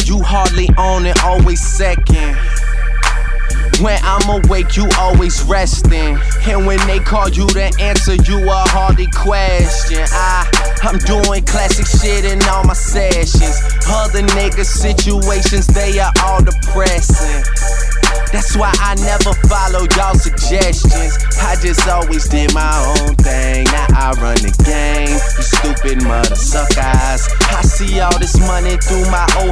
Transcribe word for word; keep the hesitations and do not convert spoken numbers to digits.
You hardly on it, always second. When I'm awake, you always resting. And when they call you to answer, you a hardy question. I, I'm doing classic shit in all my sessions. Other niggas' situations, they are all depressing. That's why I never follow y'all suggestions. I just always did my own thing. Now I run the game. You stupid mother suckers. I see all this money through my old